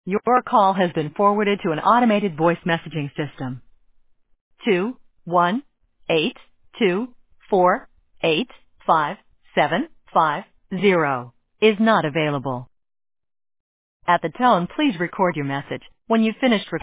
Your call has been forwarded to an automated voice messaging system. 21824857550 is not available. At the tone, please record your message. When you've finished recording,